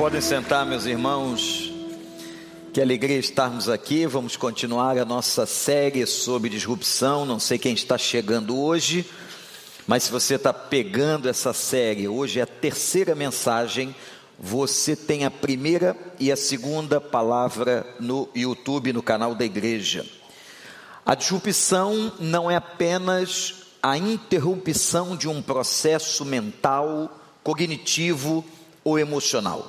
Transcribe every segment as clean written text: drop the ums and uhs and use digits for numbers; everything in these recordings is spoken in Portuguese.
Podem sentar, meus irmãos. Que alegria estarmos aqui. Vamos continuar a nossa série sobre disrupção. Não sei quem está chegando hoje, mas se você está pegando essa série, hoje é a terceira mensagem. Você tem a primeira e a segunda palavra no YouTube, no canal da igreja. A disrupção não é apenas a interrupção de um processo mental, cognitivo ou emocional.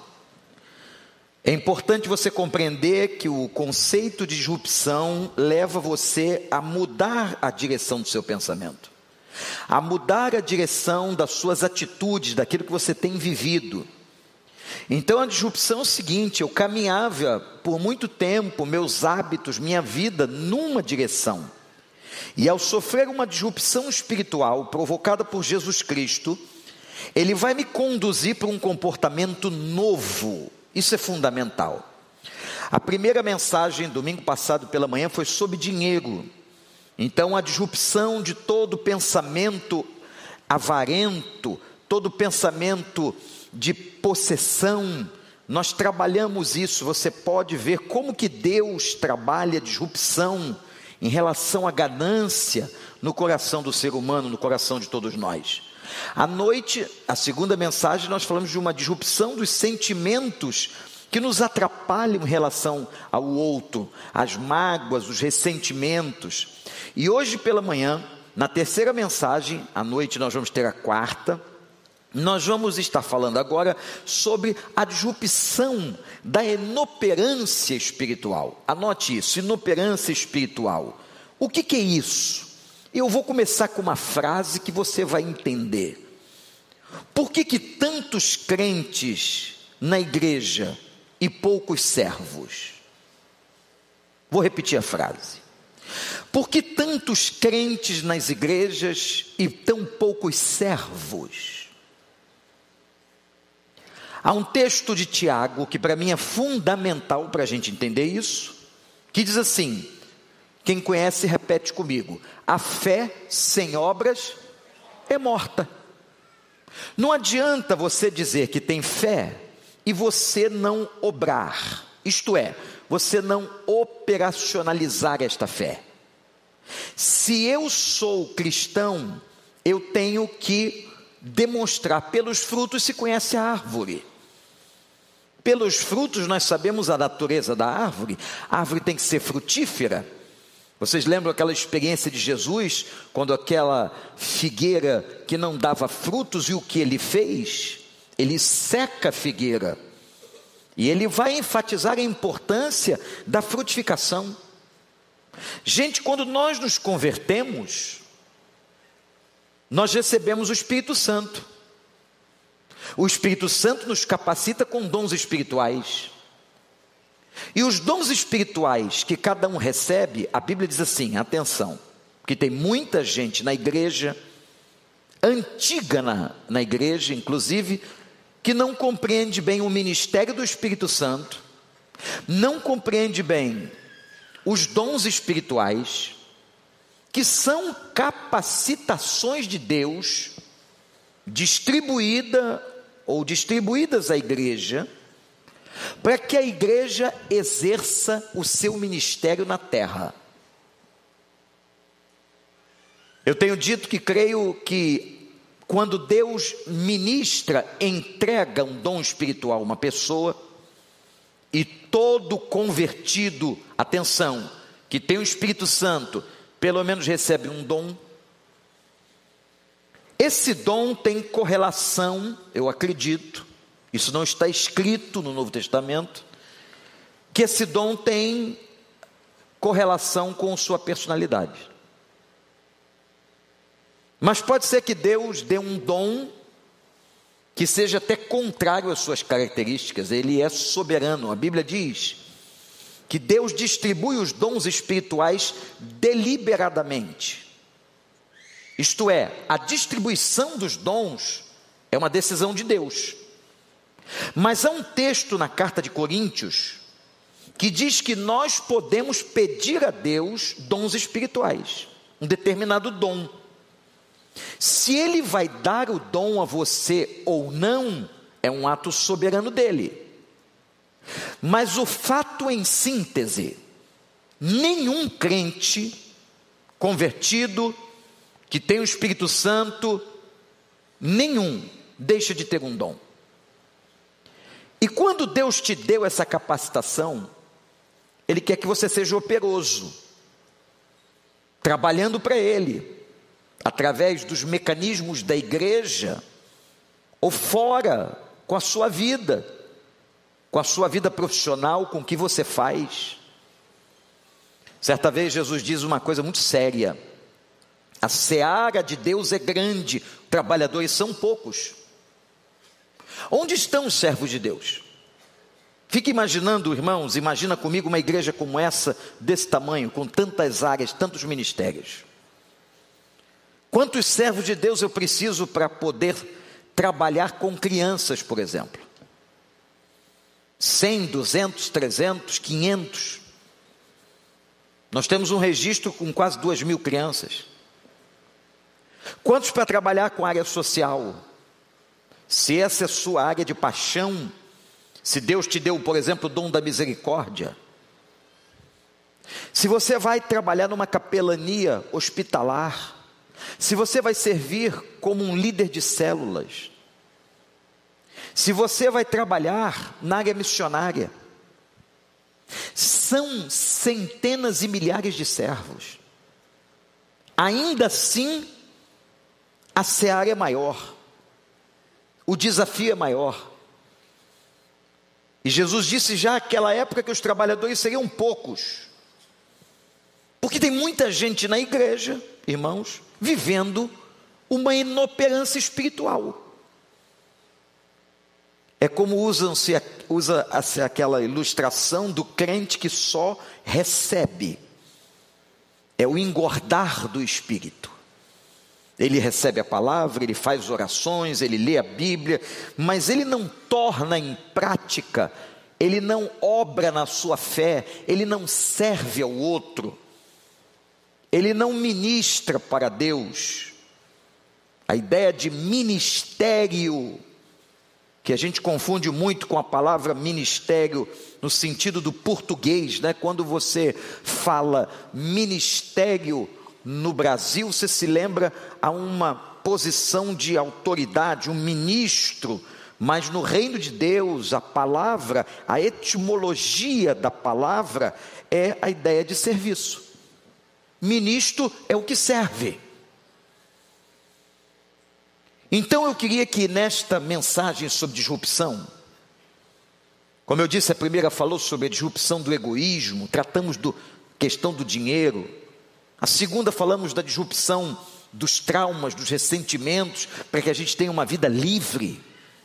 É importante você compreender que o conceito de disrupção leva você a mudar a direção do seu pensamento, a mudar a direção das suas atitudes, daquilo que você tem vivido. Então a disrupção é o seguinte: eu caminhava por muito tempo, meus hábitos, minha vida numa direção, e ao sofrer uma disrupção espiritual provocada por Jesus Cristo, Ele vai me conduzir para um comportamento novo. Isso é fundamental. A primeira mensagem, domingo passado pela manhã, foi sobre dinheiro. Então a disrupção de todo pensamento avarento, todo pensamento de possessão, nós trabalhamos isso. Você pode ver como que Deus trabalha a disrupção em relação à ganância no coração do ser humano, no coração de todos nós. À noite, a segunda mensagem, nós falamos de uma disrupção dos sentimentos que nos atrapalham em relação ao outro, as mágoas, os ressentimentos. E hoje pela manhã, na terceira mensagem, à noite nós vamos ter a quarta, nós vamos estar falando agora sobre a disrupção da inoperância espiritual. Anote isso, inoperância espiritual. O que é isso? Eu vou começar com uma frase que você vai entender. Por que tantos crentes na igreja e poucos servos? Vou repetir a frase. Por que tantos crentes nas igrejas e tão poucos servos? Há um texto de Tiago que para mim é fundamental para a gente entender isso, que diz assim, quem conhece repete comigo: a fé sem obras é morta. Não adianta você dizer que tem fé e você não obrar, isto é, você não operacionalizar esta fé. Se eu sou cristão, eu tenho que demonstrar. Pelos frutos se conhece a árvore. Pelos frutos nós sabemos a natureza da árvore. A árvore tem que ser frutífera. Vocês lembram aquela experiência de Jesus, quando aquela figueira que não dava frutos, e o que ele fez? Ele seca a figueira. E ele vai enfatizar a importância da frutificação. Gente, quando nós nos convertemos, nós recebemos o Espírito Santo. O Espírito Santo nos capacita com dons espirituais. E os dons espirituais que cada um recebe, a Bíblia diz assim, atenção, que tem muita gente na igreja, antiga na igreja, inclusive, que não compreende bem o ministério do Espírito Santo, não compreende bem os dons espirituais, que são capacitações de Deus, distribuídas à igreja, para que a igreja exerça o seu ministério na terra. Eu tenho dito que creio que quando Deus ministra, entrega um dom espiritual a uma pessoa, e todo convertido, atenção, que tem o Espírito Santo, pelo menos recebe um dom. Esse dom tem correlação, eu acredito, isso não está escrito no Novo Testamento, que esse dom tem correlação com sua personalidade. Mas pode ser que Deus dê um dom que seja até contrário às suas características. Ele é soberano. A Bíblia diz que Deus distribui os dons espirituais deliberadamente. Isto é, a distribuição dos dons é uma decisão de Deus. Mas há um texto na carta de Coríntios que diz que nós podemos pedir a Deus dons espirituais, um determinado dom. Se Ele vai dar o dom a você ou não, é um ato soberano dele. Mas o fato em síntese, nenhum crente convertido, que tem o Espírito Santo, nenhum deixa de ter um dom. E quando Deus te deu essa capacitação, Ele quer que você seja operoso, trabalhando para Ele, através dos mecanismos da igreja, ou fora, com a sua vida profissional, com o que você faz. Certa vez Jesus diz uma coisa muito séria: a seara de Deus é grande, trabalhadores são poucos. Onde estão os servos de Deus? Fique imaginando, irmãos, imagina comigo uma igreja como essa, desse tamanho, com tantas áreas, tantos ministérios. Quantos servos de Deus eu preciso para poder trabalhar com crianças, por exemplo? 100, 200, 300, 500. Nós temos um registro com quase 2.000 crianças. Quantos para trabalhar com a área social? Se essa é a sua área de paixão, se Deus te deu, por exemplo, o dom da misericórdia, se você vai trabalhar numa capelania hospitalar, se você vai servir como um líder de células, se você vai trabalhar na área missionária, são centenas e milhares de servos. Ainda assim, a seara é maior, o desafio é maior. E Jesus disse já naquela época que os trabalhadores seriam poucos, porque tem muita gente na igreja, irmãos, vivendo uma inoperância espiritual. É como usa-se aquela ilustração do crente que só recebe. É o engordar do espírito. Ele recebe a palavra, ele faz orações, ele lê a Bíblia, mas ele não torna em prática, ele não obra na sua fé, ele não serve ao outro, ele não ministra para Deus. A ideia de ministério, que a gente confunde muito com a palavra ministério no sentido do português, né? Quando você fala ministério no Brasil, você se lembra a uma posição de autoridade, um ministro, mas no reino de Deus, a palavra, a etimologia da palavra é a ideia de serviço. Ministro é o que serve. Então eu queria que nesta mensagem sobre disrupção, como eu disse, a primeira falou sobre a disrupção do egoísmo, tratamos da questão do dinheiro. A segunda falamos da disrupção dos traumas, dos ressentimentos, para que a gente tenha uma vida livre.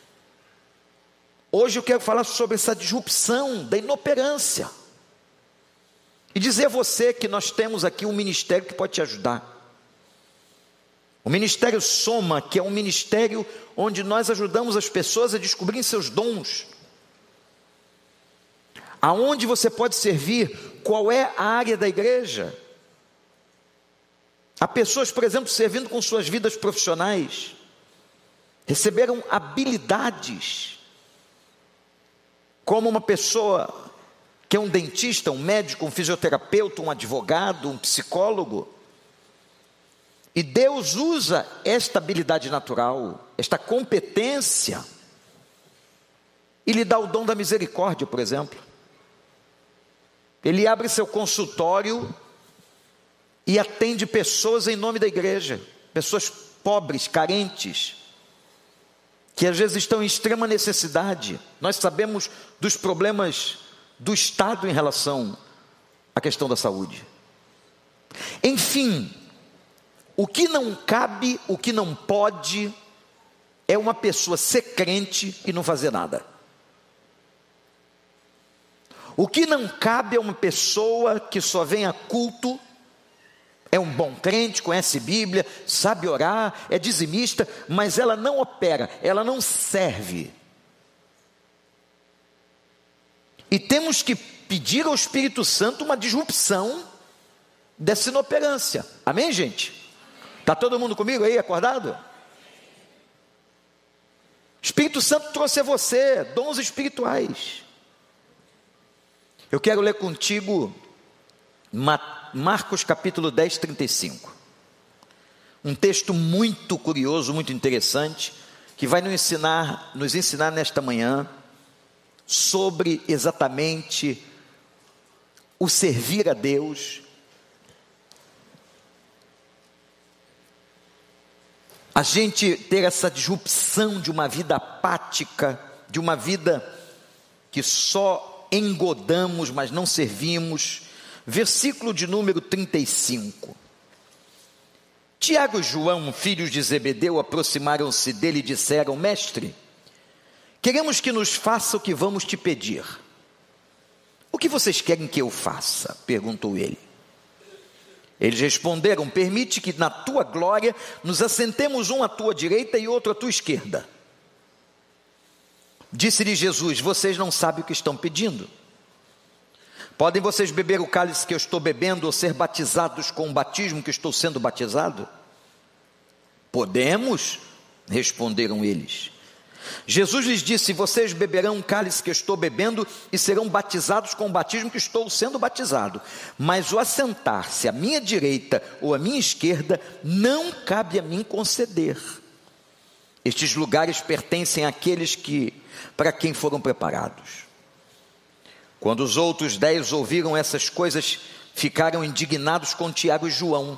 Hoje eu quero falar sobre essa disrupção da inoperância. E dizer a você que nós temos aqui um ministério que pode te ajudar. O Ministério Soma, que é um ministério onde nós ajudamos as pessoas a descobrirem seus dons. Aonde você pode servir, qual é a área da igreja. Há pessoas, por exemplo, servindo com suas vidas profissionais, receberam habilidades, como uma pessoa que é um dentista, um médico, um fisioterapeuta, um advogado, um psicólogo. E Deus usa esta habilidade natural, esta competência, e lhe dá o dom da misericórdia, por exemplo. Ele abre seu consultório e atende pessoas em nome da igreja, pessoas pobres, carentes, que às vezes estão em extrema necessidade. Nós sabemos dos problemas do Estado em relação à questão da saúde. Enfim, o que não cabe, o que não pode, é uma pessoa ser crente e não fazer nada. O que não cabe é uma pessoa que só vem a culto, é um bom crente, conhece Bíblia, sabe orar, é dizimista, mas ela não opera, ela não serve. E temos que pedir ao Espírito Santo uma disrupção dessa inoperância. Amém, gente? Está todo mundo comigo aí, acordado? Espírito Santo trouxe a você dons espirituais. Eu quero ler contigo Marcos capítulo 10, 35. Um texto muito curioso, muito interessante, que vai nos ensinar nesta manhã sobre exatamente o servir a Deus, a gente ter essa disrupção de uma vida apática, de uma vida que só engodamos, mas não servimos. Versículo de número 35. Tiago e João, filhos de Zebedeu, aproximaram-se dele e disseram: Mestre, queremos que nos faça o que vamos te pedir. O que vocês querem que eu faça? Perguntou ele. Eles responderam: permite que na tua glória nos assentemos um à tua direita e outro à tua esquerda. Disse-lhe Jesus: vocês não sabem o que estão pedindo. Podem vocês beber o cálice que eu estou bebendo ou ser batizados com o batismo que estou sendo batizado? Podemos, responderam eles. Jesus lhes disse: vocês beberão o cálice que eu estou bebendo e serão batizados com o batismo que estou sendo batizado. Mas o assentar-se à minha direita ou à minha esquerda não cabe a mim conceder. Estes lugares pertencem àqueles para quem foram preparados. Quando os outros 10 ouviram essas coisas, ficaram indignados com Tiago e João.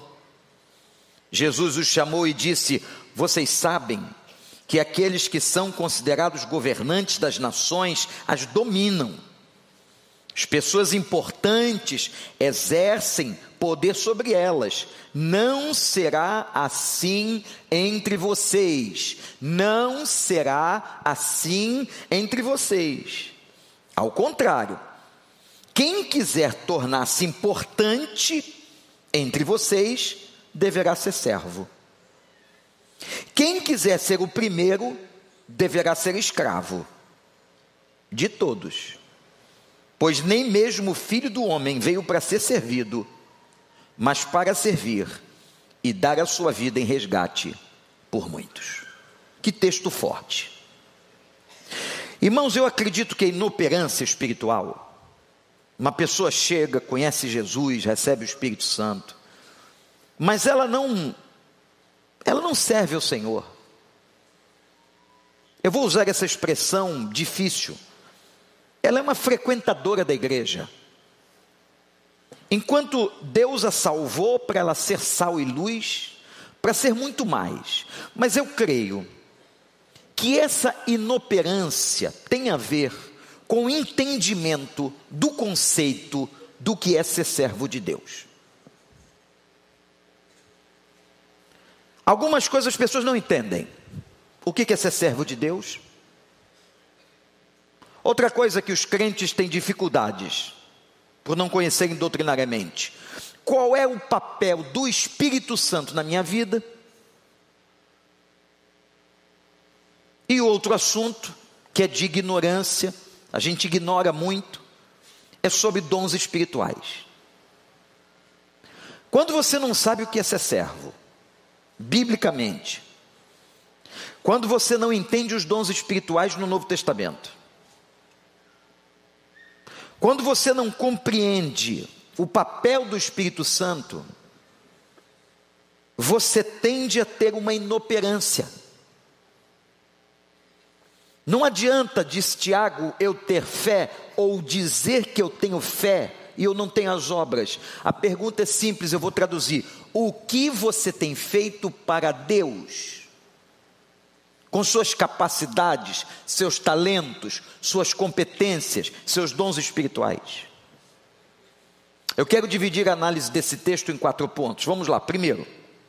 Jesus os chamou e disse: vocês sabem que aqueles que são considerados governantes das nações as dominam. As pessoas importantes exercem poder sobre elas. Não será assim entre vocês. Não será assim entre vocês. Ao contrário, quem quiser tornar-se importante entre vocês, deverá ser servo. Quem quiser ser o primeiro, deverá ser escravo de todos. Pois nem mesmo o Filho do Homem veio para ser servido, mas para servir e dar a sua vida em resgate por muitos. Que texto forte. Irmãos, eu acredito que a inoperância espiritual, uma pessoa chega, conhece Jesus, recebe o Espírito Santo, mas ela não serve ao Senhor. Eu vou usar essa expressão difícil. Ela é uma frequentadora da igreja. Enquanto Deus a salvou para ela ser sal e luz, para ser muito mais. Mas eu creio que essa inoperância tem a ver com o entendimento do conceito do que é ser servo de Deus. Algumas coisas as pessoas não entendem. O que é ser servo de Deus? Outra coisa que os crentes têm dificuldades, por não conhecerem doutrinariamente. Qual é o papel do Espírito Santo na minha vida? E outro assunto, que é de ignorância, a gente ignora muito, é sobre dons espirituais. Quando você não sabe o que é ser servo, biblicamente, quando você não entende os dons espirituais no Novo Testamento, quando você não compreende o papel do Espírito Santo, você tende a ter uma inoperância. Não adianta, diz Tiago, eu ter fé ou dizer que eu tenho fé e eu não tenho as obras. A pergunta é simples, eu vou traduzir. O que você tem feito para Deus? Com suas capacidades, seus talentos, suas competências, seus dons espirituais. Eu quero dividir a análise desse texto em 4 pontos. Vamos lá. Primeiro,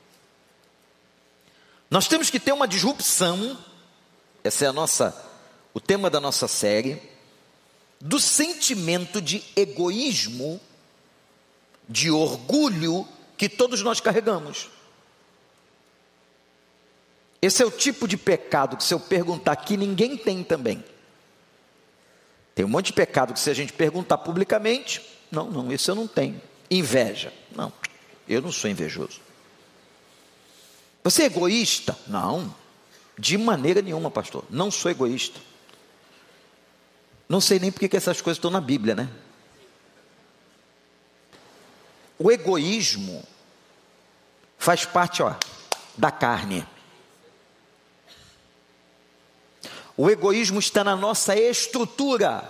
nós temos que ter uma disrupção, essa é o tema da nossa série, do sentimento de egoísmo, de orgulho que todos nós carregamos. Esse é o tipo de pecado que, se eu perguntar aqui, ninguém tem também. Tem um monte de pecado que, se a gente perguntar publicamente, não, esse eu não tenho. Inveja, não, eu não sou invejoso. Você é egoísta? Não, de maneira nenhuma, pastor, não sou egoísta. Não sei nem porque que essas coisas estão na Bíblia, né? O egoísmo faz parte, da carne. O egoísmo está na nossa estrutura.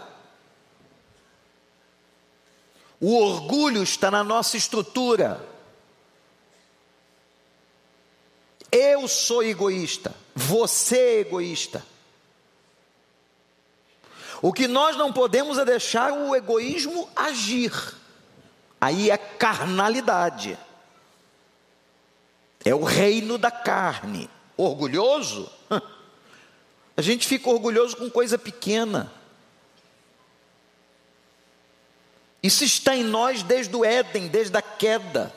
O orgulho está na nossa estrutura. Eu sou egoísta, você é egoísta. O que nós não podemos é deixar o egoísmo agir. Aí é carnalidade. É o reino da carne. Orgulhoso? A gente fica orgulhoso com coisa pequena. Isso está em nós desde o Éden, desde a queda.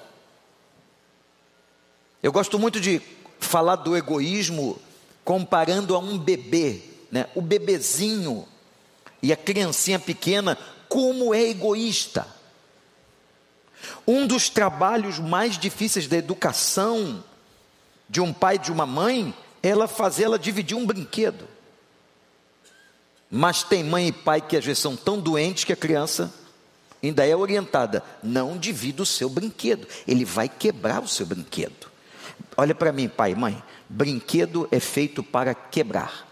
Eu gosto muito de falar do egoísmo comparando a um bebê, né? O bebezinho e a criancinha pequena, como é egoísta. Um dos trabalhos mais difíceis da educação de um pai e de uma mãe é fazer ela dividir um brinquedo. Mas tem mãe e pai que às vezes são tão doentes que a criança ainda é orientada: não divida o seu brinquedo, ele vai quebrar o seu brinquedo. Olha para mim, pai e mãe, brinquedo é feito para quebrar.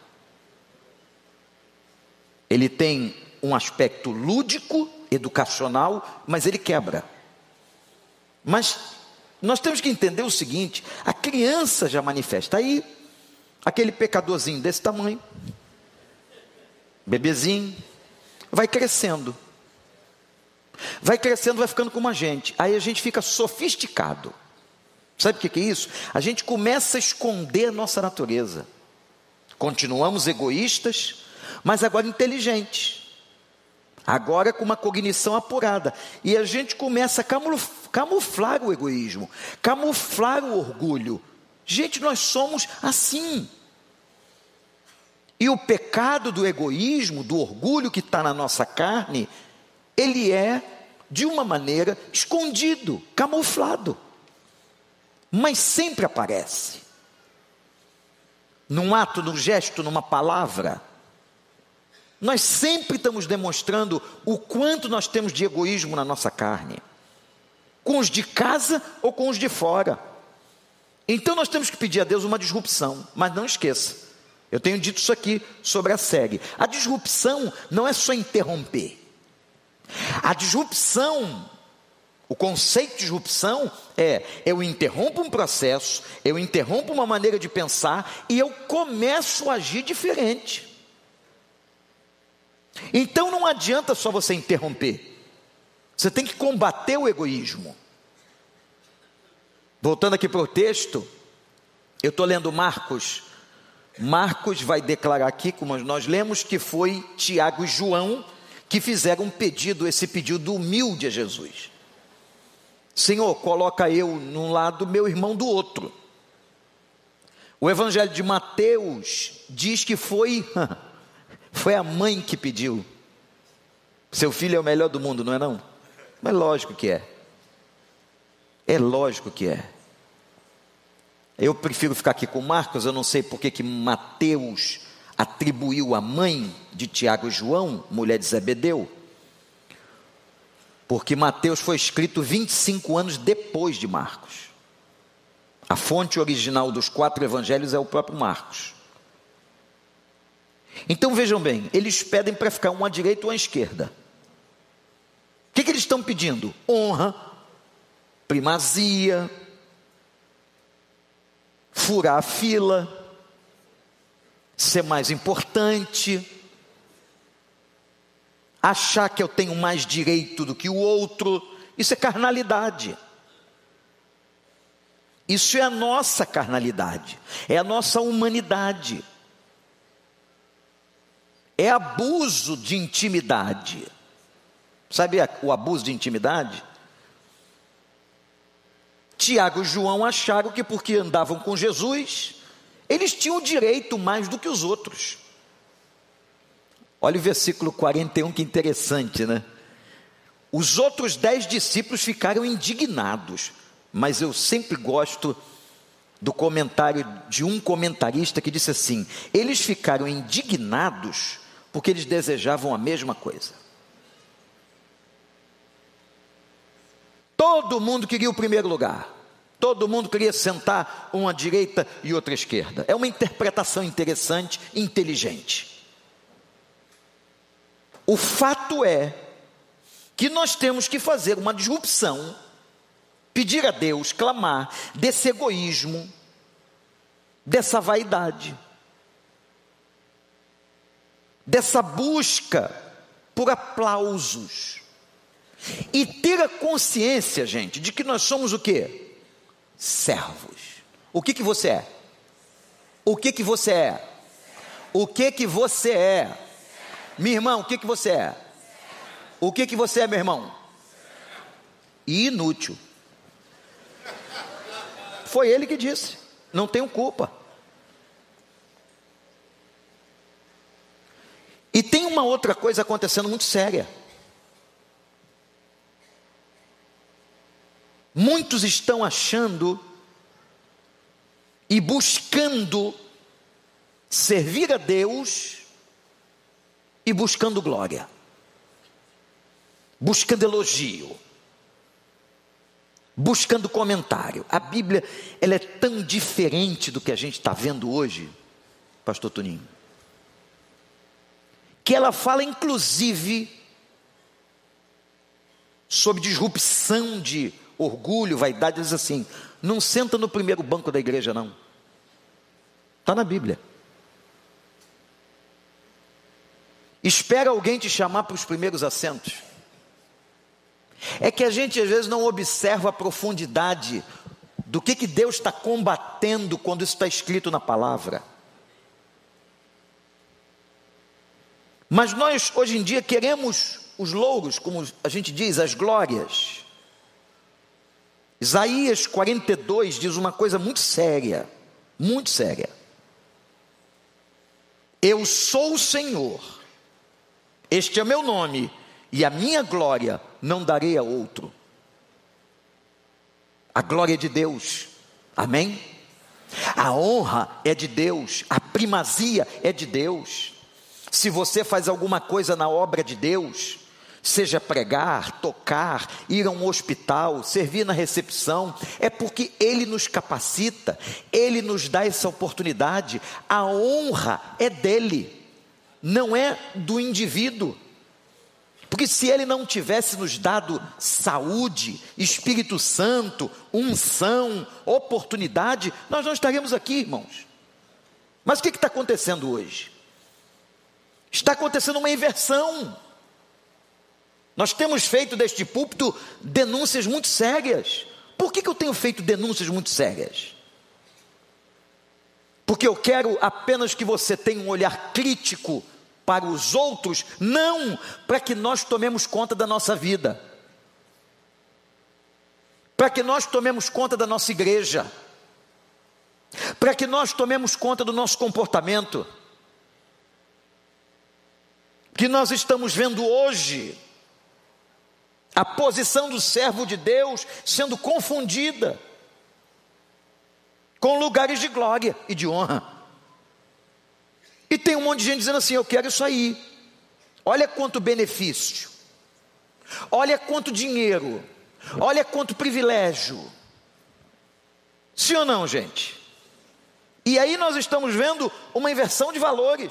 Ele tem um aspecto lúdico, educacional, mas ele quebra. Mas nós temos que entender o seguinte: a criança já manifesta. Aí, aquele pecadorzinho desse tamanho, bebezinho, vai crescendo. Vai crescendo, vai ficando como a gente. Aí a gente fica sofisticado. Sabe o que é isso? A gente começa a esconder a nossa natureza. Continuamos egoístas, mas agora inteligentes. Agora com uma cognição apurada. E a gente começa a camuflar o egoísmo, camuflar o orgulho. Gente, nós somos assim. E o pecado do egoísmo, do orgulho que está na nossa carne, ele é, de uma maneira, escondido, camuflado. Mas sempre aparece. Num ato, num gesto, numa palavra. Nós sempre estamos demonstrando o quanto nós temos de egoísmo na nossa carne. Com os de casa ou com os de fora. Então nós temos que pedir a Deus uma disrupção. Mas não esqueça, eu tenho dito isso aqui sobre a série. A disrupção não é só interromper. A disrupção, o conceito de disrupção é: eu interrompo um processo, eu interrompo uma maneira de pensar e eu começo a agir diferente. Então não adianta só você interromper, você tem que combater o egoísmo. Voltando aqui para o texto, eu estou lendo Marcos. Marcos vai declarar aqui, como nós lemos, que foi Tiago e João que fizeram um pedido, esse pedido humilde a Jesus. Senhor, coloca eu num lado, meu irmão do outro. O Evangelho de Mateus diz que foi a mãe que pediu. Seu filho é o melhor do mundo, não é não? Mas lógico que é. É lógico que é. Eu prefiro ficar aqui com Marcos. Eu não sei porque que Mateus atribuiu a mãe de Tiago e João, mulher de Zebedeu, porque Mateus foi escrito 25 anos depois de Marcos. A fonte original dos 4 evangelhos é o próprio Marcos. Então vejam bem, eles pedem para ficar um à direita ou à esquerda. O que eles estão pedindo? Honra, primazia, furar a fila, ser mais importante, achar que eu tenho mais direito do que o outro. Isso é carnalidade. Isso é a nossa carnalidade, é a nossa humanidade. É abuso de intimidade. Sabe o abuso de intimidade? Tiago e João acharam que porque andavam com Jesus, eles tinham direito mais do que os outros. Olha o versículo 41, que interessante, né? Os outros 10 discípulos ficaram indignados, mas eu sempre gosto do comentário de um comentarista que disse assim: eles ficaram indignados porque eles desejavam a mesma coisa. Todo mundo queria o primeiro lugar. Todo mundo queria sentar uma à direita e outra à esquerda. É uma interpretação interessante, inteligente. O fato é que nós temos que fazer uma disrupção, pedir a Deus, clamar desse egoísmo, dessa vaidade, dessa busca por aplausos, e ter a consciência, gente, de que nós somos o quê? Servos. O que você é? O que você é? O que você é? Minha irmã, o que você é? O que você é, meu irmão? Inútil. Foi ele que disse, não tenho culpa. E tem uma outra coisa acontecendo muito séria. Muitos estão achando e buscando servir a Deus e buscando glória, buscando elogio, buscando comentário. A Bíblia, ela é tão diferente do que a gente está vendo hoje, pastor Toninho, que ela fala inclusive sobre disrupção de orgulho, vaidade. Diz assim: não senta no primeiro banco da igreja, não. Está na Bíblia. Espera alguém te chamar para os primeiros assentos. É que a gente às vezes não observa a profundidade do que Deus está combatendo quando isso está escrito na palavra. Mas nós hoje em dia queremos os louros, como a gente diz, as glórias. Isaías 42 diz uma coisa muito séria, muito séria. Eu sou o Senhor, este é o meu nome, e a minha glória não darei a outro. A glória é de Deus, amém? A honra é de Deus, a primazia é de Deus. Se você faz alguma coisa na obra de Deus, seja pregar, tocar, ir a um hospital, servir na recepção, é porque Ele nos capacita, Ele nos dá essa oportunidade. A honra é dEle, não é do indivíduo. Porque se Ele não tivesse nos dado saúde, Espírito Santo, unção, oportunidade, nós não estaríamos aqui, irmãos. Mas o que está acontecendo hoje? Está acontecendo uma inversão. Nós temos feito deste púlpito denúncias muito sérias. Por que eu tenho feito denúncias muito sérias? Porque eu quero apenas que você tenha um olhar crítico para os outros, não para que nós tomemos conta da nossa vida, para que nós tomemos conta da nossa igreja, para que nós tomemos conta do nosso comportamento. Que nós estamos vendo hoje a posição do servo de Deus sendo confundida com lugares de glória e de honra. E tem um monte de gente dizendo assim: eu quero isso aí. Olha quanto benefício, olha quanto dinheiro, olha quanto privilégio. Sim ou não, gente? E aí nós estamos vendo uma inversão de valores.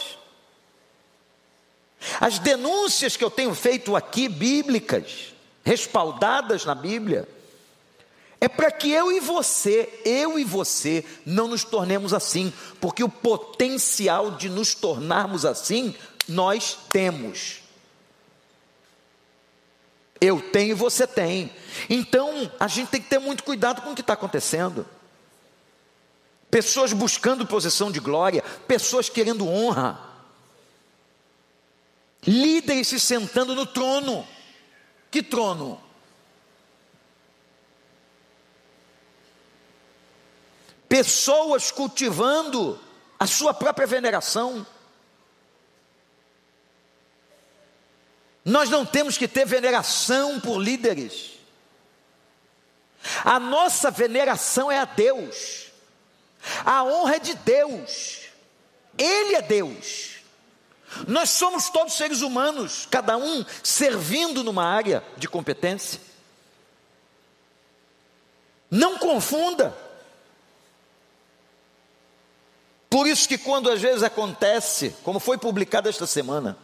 As denúncias que eu tenho feito aqui, bíblicas, respaldadas na Bíblia, é para que eu e você não nos tornemos assim, porque o potencial de nos tornarmos assim, nós temos. Eu tenho e você tem. Então, a gente tem que ter muito cuidado com o que está acontecendo. Pessoas buscando posição de glória, pessoas querendo honra, líderes se sentando no trono. Que trono? Pessoas cultivando a sua própria veneração. Nós não temos que ter veneração por líderes. A nossa veneração é a Deus. A honra é de Deus. Ele é Deus. Nós somos todos seres humanos, cada um servindo numa área de competência. Não confunda. Por isso que quando às vezes acontece, como foi publicado esta semana,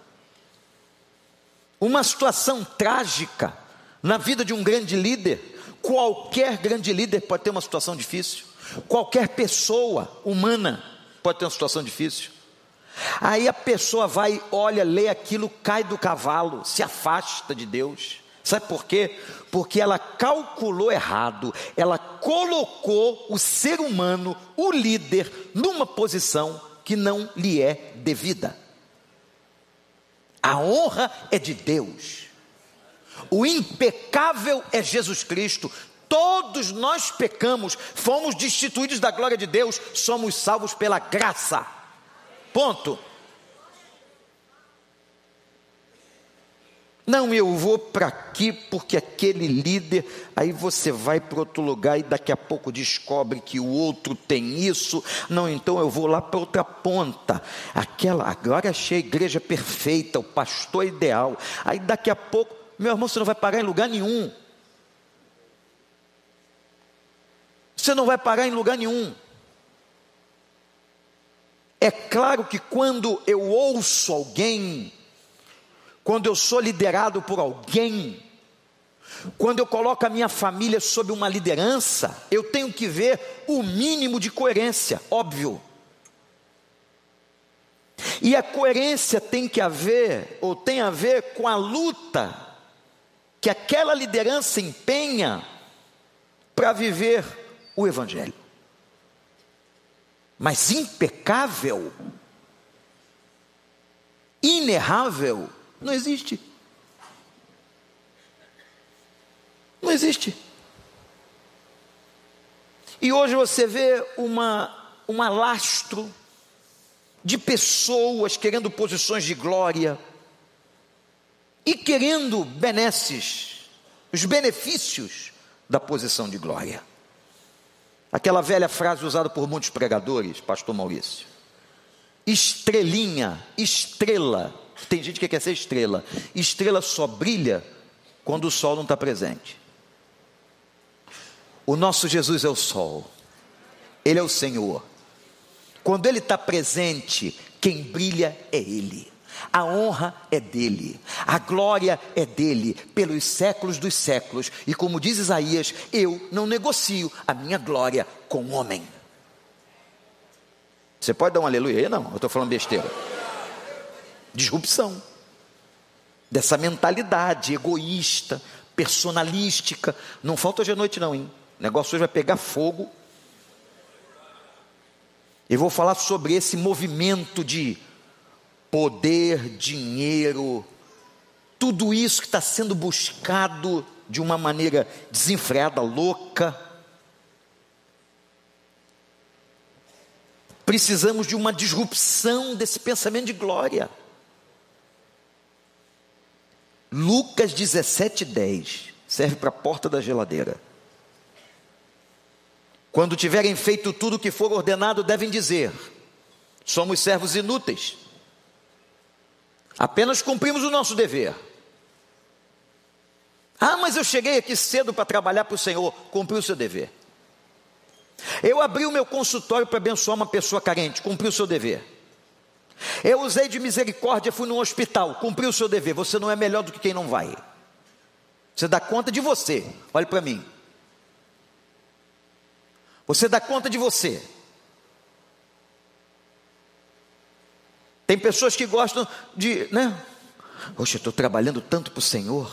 uma situação trágica na vida de um grande líder, qualquer grande líder pode ter uma situação difícil, qualquer pessoa humana pode ter uma situação difícil. Aí a pessoa vai, olha, lê aquilo, cai do cavalo, se afasta de Deus. Sabe por quê? Porque ela calculou errado, ela colocou o ser humano, o líder, numa posição que não lhe é devida. A honra é de Deus, o impecável é Jesus Cristo. Todos nós pecamos, fomos destituídos da glória de Deus, somos salvos pela graça. Ponto. Não, eu vou para aqui porque aquele líder, aí você vai para outro lugar e daqui a pouco descobre que o outro tem isso. Não, então eu vou lá para outra ponta. Agora achei a igreja perfeita, o pastor ideal. Aí daqui a pouco, meu irmão, você não vai parar em lugar nenhum. Você não vai parar em lugar nenhum. É claro que quando eu ouço alguém, quando eu sou liderado por alguém, quando eu coloco a minha família sob uma liderança, eu tenho que ver o mínimo de coerência, óbvio. E a coerência tem que haver, ou tem a ver com a luta que aquela liderança empenha para viver o Evangelho. Mas impecável, inerrável, não existe. Não existe. E hoje você vê um alastro de pessoas querendo posições de glória e querendo benesses, os benefícios da posição de glória. Aquela velha frase usada por muitos pregadores, pastor Maurício: estrelinha, estrela. Tem gente que quer ser estrela. Estrela só brilha quando o sol não está presente. O nosso Jesus é o sol. Ele é o Senhor. Quando Ele está presente, quem brilha é Ele. A honra é dele, a glória é dele, pelos séculos dos séculos. E como diz Isaías, eu não negocio a minha glória com o homem. Você pode dar um aleluia aí? Não, eu estou falando besteira. Disrupção dessa mentalidade egoísta, personalística. Não falta hoje à noite não, hein? O negócio hoje vai pegar fogo. Eu vou falar sobre esse movimento de poder, dinheiro, tudo isso que está sendo buscado de uma maneira desenfreada, louca. Precisamos de uma disrupção desse pensamento de glória. Lucas 17:10 serve para a porta da geladeira. Quando tiverem feito tudo o que for ordenado, devem dizer: somos servos inúteis, apenas cumprimos o nosso dever. Ah, mas eu cheguei aqui cedo para trabalhar para o Senhor. Cumpri o seu dever. Eu abri o meu consultório para abençoar uma pessoa carente. Cumpri o seu dever. Eu usei de misericórdia, fui num hospital. Cumpri o seu dever. Você não é melhor do que quem não vai. Você dá conta de você. Olhe para mim. Você dá conta de você. Tem pessoas que gostam de, Poxa, eu estou trabalhando tanto para o Senhor.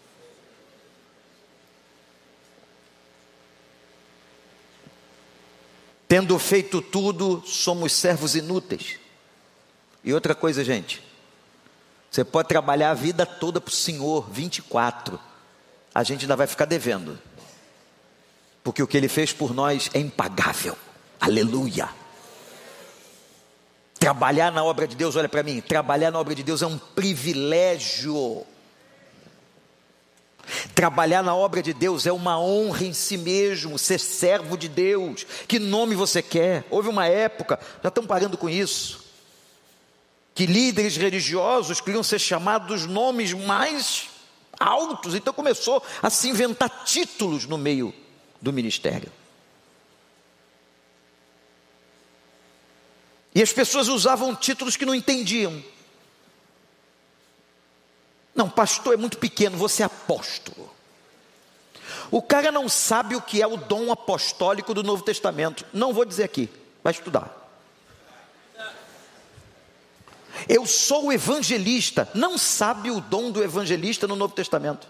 Tendo feito tudo, somos servos inúteis. E outra coisa, gente, você pode trabalhar a vida toda para o Senhor, 24, a gente ainda vai ficar devendo, porque o que Ele fez por nós é impagável. Aleluia. Trabalhar na obra de Deus, olha para mim, trabalhar na obra de Deus é um privilégio. Trabalhar na obra de Deus é uma honra em si mesmo, ser servo de Deus. Que nome você quer? Houve uma época, já estão parando com isso, que líderes religiosos queriam ser chamados nomes mais altos, então começou a se inventar títulos no meio do ministério. E as pessoas usavam títulos que não entendiam. Não, pastor é muito pequeno, você é apóstolo. O cara não sabe o que é o dom apostólico do Novo Testamento. Não vou dizer aqui, vai estudar. Eu sou o evangelista. Não sabe o dom do evangelista no Novo Testamento.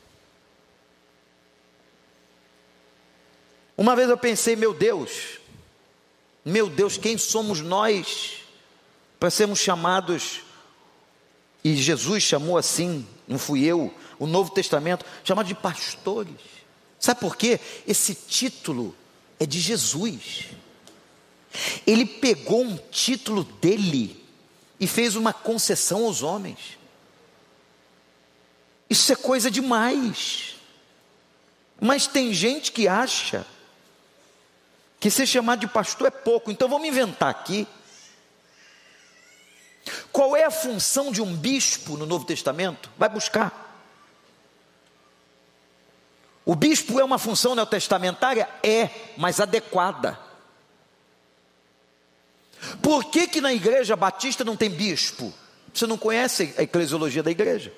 Uma vez eu pensei, meu Deus, quem somos nós para sermos chamados, e Jesus chamou assim, não fui eu, o Novo Testamento, chamado de pastores. Sabe por quê? Esse título é de Jesus. Ele pegou um título dele e fez uma concessão aos homens. Isso é coisa demais. Mas tem gente que acha que ser chamado de pastor é pouco. Então vamos inventar aqui. Qual é a função de um bispo no Novo Testamento? Vai buscar. O bispo é uma função neotestamentária? É, mas adequada. Por que na igreja batista não tem bispo? Você não conhece a eclesiologia da igreja.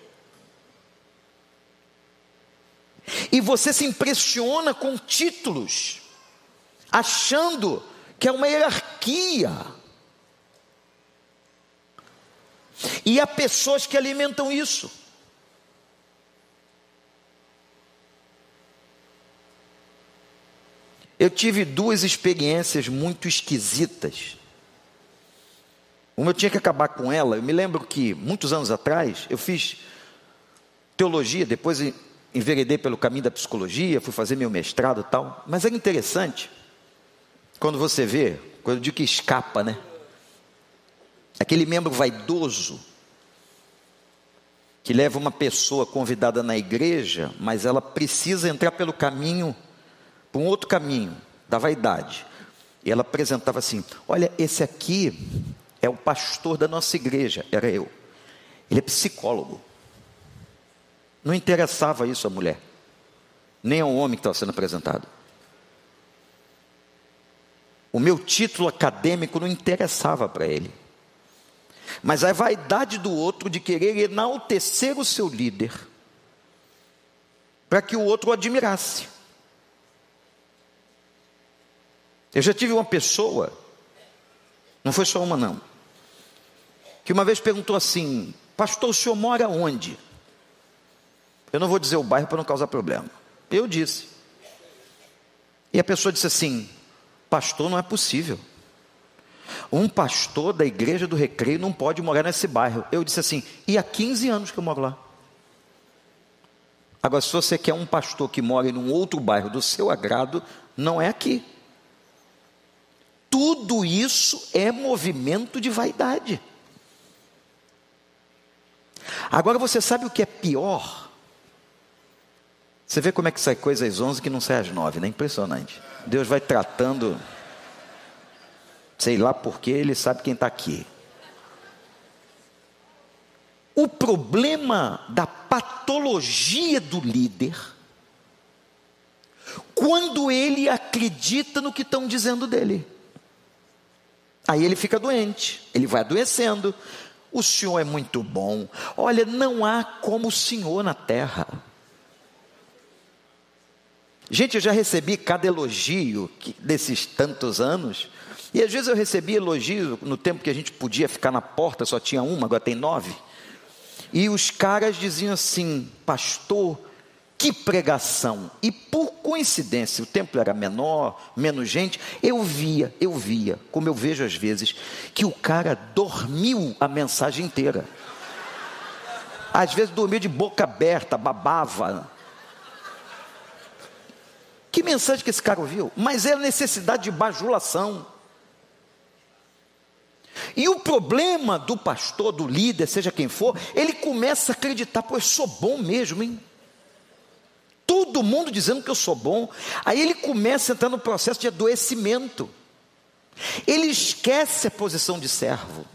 E você se impressiona com títulos, achando que é uma hierarquia. E há pessoas que alimentam isso. Eu tive duas experiências muito esquisitas. Uma eu tinha que acabar com ela. Eu me lembro que muitos anos atrás eu fiz teologia, depois enveredei pelo caminho da psicologia, fui fazer meu mestrado e tal. Mas era interessante quando você vê, quando eu digo que escapa, né? Aquele membro vaidoso que leva uma pessoa convidada na igreja, mas ela precisa entrar pelo caminho, por um outro caminho, da vaidade. E ela apresentava assim: olha, esse aqui é o pastor da nossa igreja. Era eu. Ele é psicólogo. Não interessava isso à mulher, nem ao homem que estava sendo apresentado. O meu título acadêmico não interessava para ele. Mas a vaidade do outro de querer enaltecer o seu líder, para que o outro o admirasse. Eu já tive uma pessoa, não foi só uma não, que uma vez perguntou assim: pastor, o senhor mora onde? Eu não vou dizer o bairro para não causar problema. Eu disse. E a pessoa disse assim: pastor, não é possível. Um pastor da igreja do Recreio não pode morar nesse bairro. Eu disse assim: e há 15 anos que eu moro lá. Agora, se você quer um pastor que mora em um outro bairro do seu agrado, não é aqui. Tudo isso é movimento de vaidade. Agora você sabe o que é pior? Você vê como é que sai coisa às 11 que não sai às 9, né? Impressionante. Deus vai tratando, sei lá porque Ele sabe quem está aqui. O problema da patologia do líder, quando ele acredita no que estão dizendo dele. Aí ele fica doente, ele vai adoecendo. O senhor é muito bom. Olha, não há como o senhor na terra. Gente, eu já recebi cada elogio desses tantos anos. E às vezes eu recebi elogio no tempo que a gente podia ficar na porta, só tinha uma, agora tem 9. E os caras diziam assim: pastor, que pregação. E por coincidência, o templo era menor, menos gente. Eu via, como eu vejo às vezes, que o cara dormiu a mensagem inteira. Às vezes dormia de boca aberta, babava. Que mensagem que esse cara ouviu? Mas é a necessidade de bajulação. E o problema do pastor, do líder, seja quem for, ele começa a acreditar: pô, eu sou bom mesmo, hein? Todo mundo dizendo que eu sou bom. Aí ele começa a entrar no processo de adoecimento. Ele esquece a posição de servo.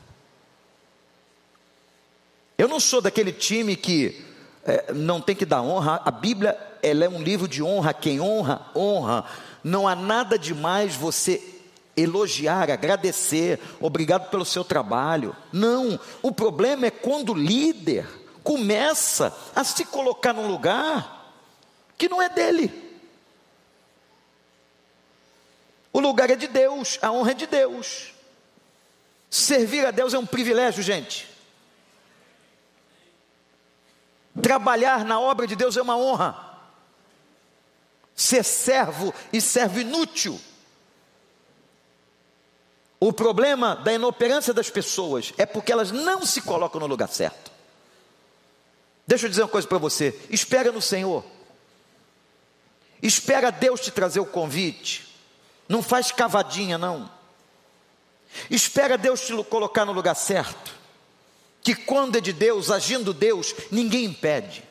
Eu não sou daquele time que não tem que dar honra. A Bíblia ela é um livro de honra. Quem honra, honra. Não há nada demais você elogiar, agradecer, obrigado pelo seu trabalho. Não, o problema é quando o líder começa a se colocar num lugar que não é dele. O lugar é de Deus, a honra é de Deus. Servir a Deus é um privilégio, gente. Trabalhar na obra de Deus é uma honra. Ser servo e servo inútil. O problema da inoperância das pessoas é porque elas não se colocam no lugar certo. Deixa eu dizer uma coisa para você: espera no Senhor. Espera Deus te trazer o convite. Não faz cavadinha, não. Espera Deus te colocar no lugar certo. Que quando é de Deus, agindo Deus, ninguém impede.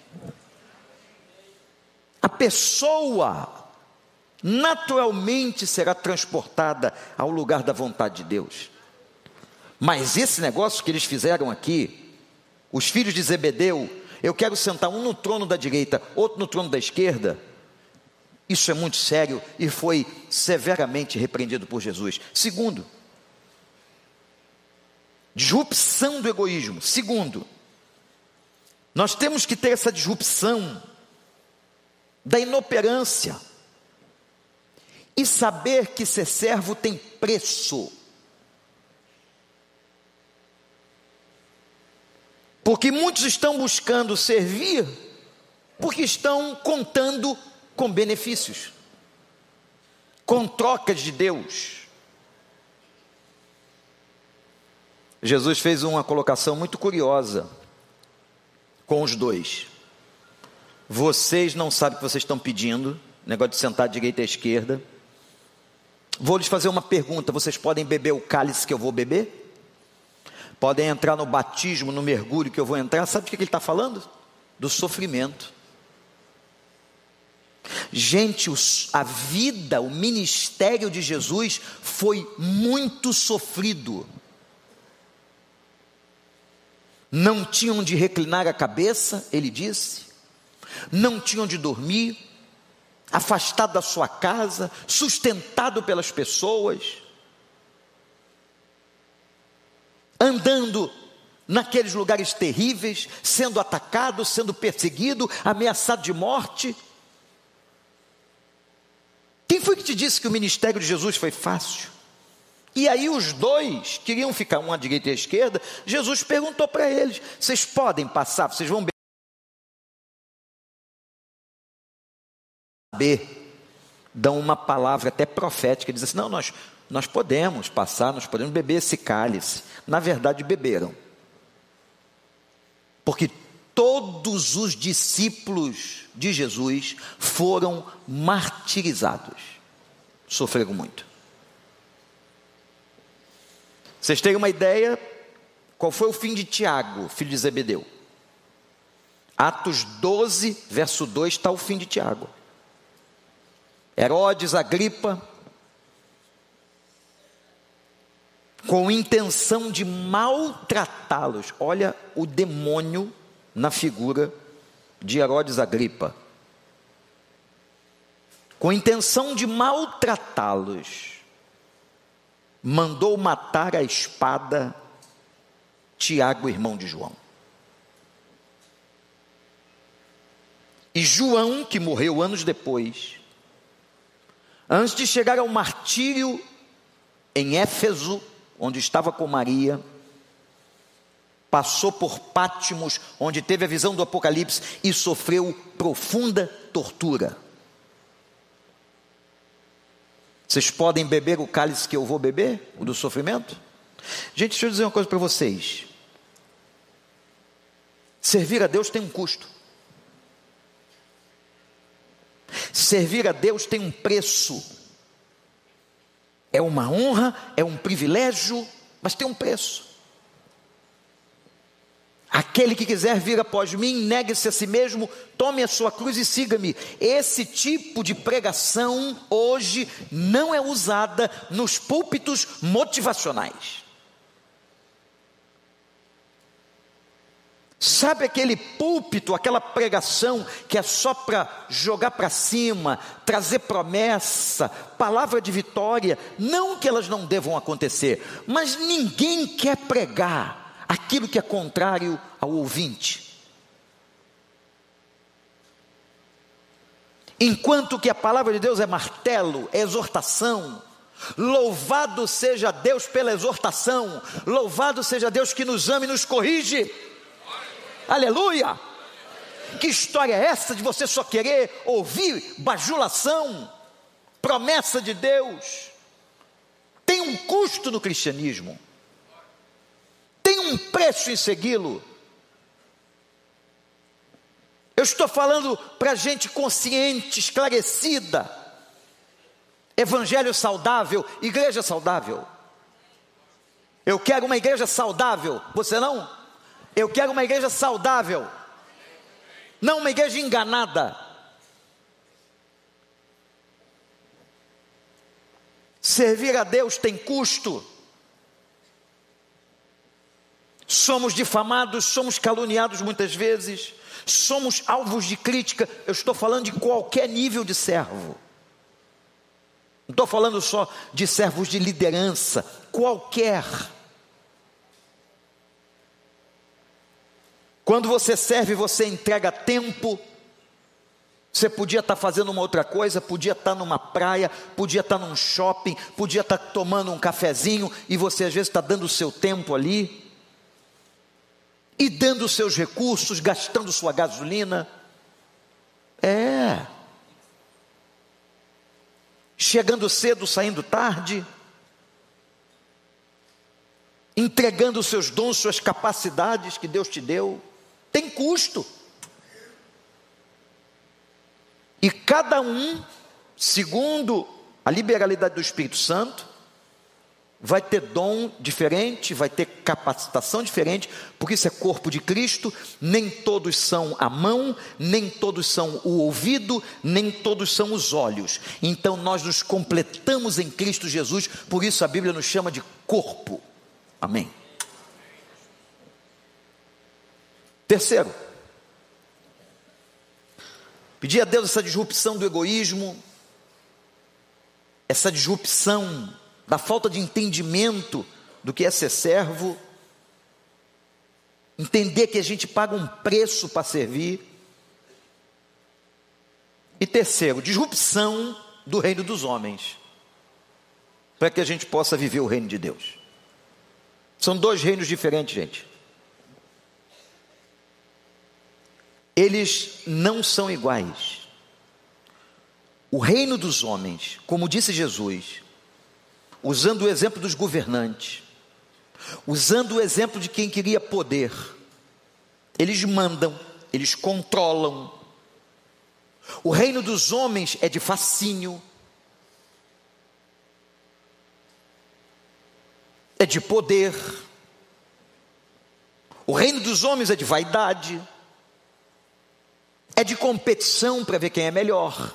A pessoa naturalmente será transportada ao lugar da vontade de Deus. Mas esse negócio que eles fizeram aqui, os filhos de Zebedeu, eu quero sentar um no trono da direita, outro no trono da esquerda, isso é muito sério e foi severamente repreendido por Jesus. Segundo, disrupção do egoísmo. Segundo, nós temos que ter essa disrupção da inoperância e saber que ser servo tem preço. Porque muitos estão buscando servir porque estão contando com benefícios, com trocas de Deus. Jesus fez uma colocação muito curiosa com os dois. Vocês não sabem o que vocês estão pedindo, negócio de sentar à direita e à esquerda. Vou lhes fazer uma pergunta: vocês podem beber o cálice que eu vou beber? Podem entrar no batismo, no mergulho que eu vou entrar? Sabe o que ele está falando? Do sofrimento. Gente, a vida, o ministério de Jesus foi muito sofrido. Não tinham de reclinar a cabeça, ele disse. Não tinham de dormir, afastado da sua casa, sustentado pelas pessoas, andando naqueles lugares terríveis, sendo atacado, sendo perseguido, ameaçado de morte. Quem foi que te disse que o ministério de Jesus foi fácil? E aí os dois queriam ficar um à direita e à esquerda. Jesus perguntou para eles: vocês podem passar, vocês vão beber? Dão uma palavra até profética, diz assim: não, nós podemos passar, nós podemos beber esse cálice. Na verdade beberam, porque todos os discípulos de Jesus foram martirizados, sofreram muito. Vocês têm uma ideia qual foi o fim de Tiago, filho de Zebedeu? Atos 12, verso 2, está o fim de Tiago. Herodes, Agripa, com intenção de maltratá-los. Olha o demônio na figura de Herodes Agripa. Com intenção de maltratá-los, mandou matar a espada Tiago, irmão de João. E João, que morreu anos depois, antes de chegar ao martírio em Éfeso, onde estava com Maria, passou por Pátimos, onde teve a visão do Apocalipse e sofreu profunda tortura. Vocês podem beber o cálice que eu vou beber, o do sofrimento? Gente, deixa eu dizer uma coisa para vocês. Servir a Deus tem um custo. Servir a Deus tem um preço. É uma honra, é um privilégio, mas tem um preço. Aquele que quiser vir após mim, negue-se a si mesmo, tome a sua cruz e siga-me. Esse tipo de pregação hoje não é usada nos púlpitos motivacionais. Sabe aquele púlpito, aquela pregação que é só para jogar para cima, trazer promessa, palavra de vitória? Não que elas não devam acontecer, mas ninguém quer pregar aquilo que é contrário ao ouvinte. Enquanto que a palavra de Deus é martelo, é exortação. Louvado seja Deus pela exortação, louvado seja Deus que nos ama e nos corrige. Aleluia! Que história é essa de você só querer ouvir bajulação, promessa de Deus? Tem um custo no cristianismo, tem um preço em segui-lo. Eu estou falando para gente consciente, esclarecida. Evangelho saudável, igreja saudável. Eu quero uma igreja saudável, você não? Eu quero uma igreja saudável, não uma igreja enganada. Servir a Deus tem custo. Somos difamados, somos caluniados muitas vezes, somos alvos de crítica. Eu estou falando de qualquer nível de servo. Não estou falando só de servos de liderança, qualquer. Quando você serve, você entrega tempo. Você podia estar fazendo uma outra coisa, podia estar numa praia, podia estar num shopping, podia estar tomando um cafezinho, e você às vezes está dando o seu tempo ali, e dando os seus recursos, gastando sua gasolina. Chegando cedo, saindo tarde, entregando os seus dons, suas capacidades que Deus te deu. Tem custo. E cada um, segundo a liberalidade do Espírito Santo, vai ter dom diferente, vai ter capacitação diferente, porque isso é corpo de Cristo. Nem todos são a mão, nem todos são o ouvido, nem todos são os olhos. Então nós nos completamos em Cristo Jesus, por isso a Bíblia nos chama de corpo. Amém. Terceiro, pedir a Deus essa disrupção do egoísmo, essa disrupção da falta de entendimento do que é ser servo, entender que a gente paga um preço para servir. E terceiro, disrupção do reino dos homens, para que a gente possa viver o reino de Deus. São dois reinos diferentes, gente. Eles não são iguais. O reino dos homens, como disse Jesus, usando o exemplo dos governantes, usando o exemplo de quem queria poder, eles mandam, eles controlam. O reino dos homens é de fascínio, é de poder. O reino dos homens é de vaidade, é de competição para ver quem é melhor.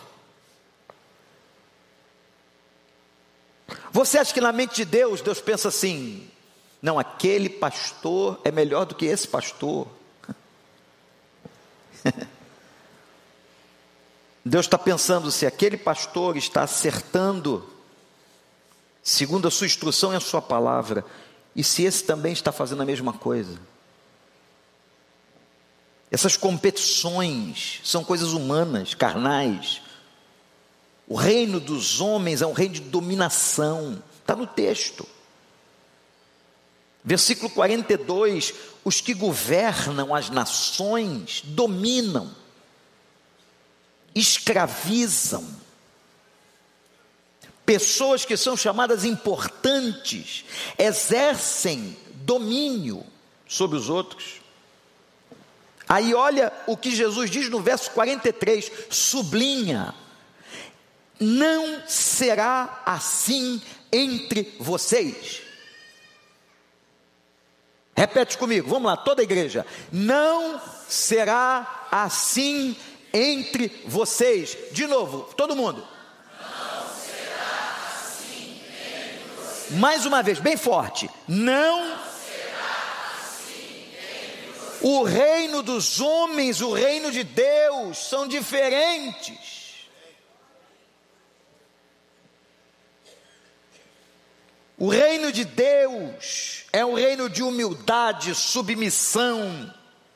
Você acha que na mente de Deus, Deus pensa assim: não, aquele pastor é melhor do que esse pastor? Deus está pensando se aquele pastor está acertando segundo a sua instrução e a sua palavra, e se esse também está fazendo a mesma coisa. Essas competições são coisas humanas, carnais. O reino dos homens é um reino de dominação, está no texto. Versículo 42, os que governam as nações dominam, escravizam. Pessoas que são chamadas importantes, exercem domínio sobre os outros. Aí olha o que Jesus diz no verso 43, sublinha: não será assim entre vocês. Repete comigo, vamos lá, toda a igreja. Não será assim entre vocês. De novo, todo mundo. Não será assim entre vocês. Mais uma vez, bem forte. Não será assim entre vocês. O reino dos homens, o reino de Deus são diferentes. O reino de Deus é um reino de humildade, submissão.